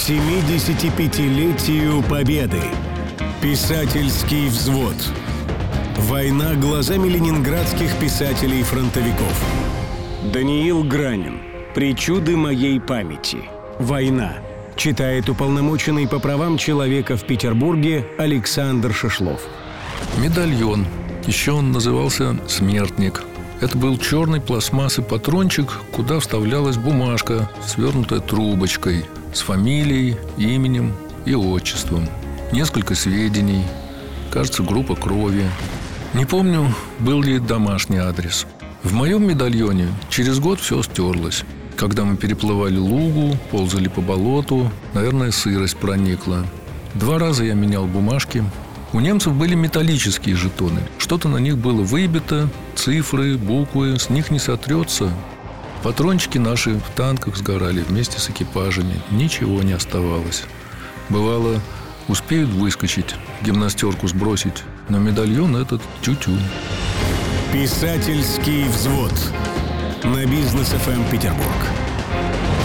75-летию Победы. Писательский взвод. Война глазами ленинградских писателей-фронтовиков. Даниил Гранин. Причуды моей памяти. Война. Читает уполномоченный по правам человека в Петербурге Александр Шишлов. Медальон. Еще он назывался «Смертник». Это был черный пластмассовый патрончик, куда вставлялась бумажка, свернутая трубочкой, с фамилией, именем и отчеством. Несколько сведений, кажется, группа крови. Не помню, был ли домашний адрес. В моем медальоне через год все стерлось. Когда мы переплывали Лугу, ползали по болоту, наверное, сырость проникла. 2 раза я менял бумажки. У немцев были металлические жетоны. Что-то на них было выбито, цифры, буквы, с них не сотрется. Патрончики наши в танках сгорали вместе с экипажами. Ничего не оставалось. Бывало, успеют выскочить, гимнастерку сбросить, но медальон этот тю-тю. Писательский взвод. На Бизнес ФМ Петербург.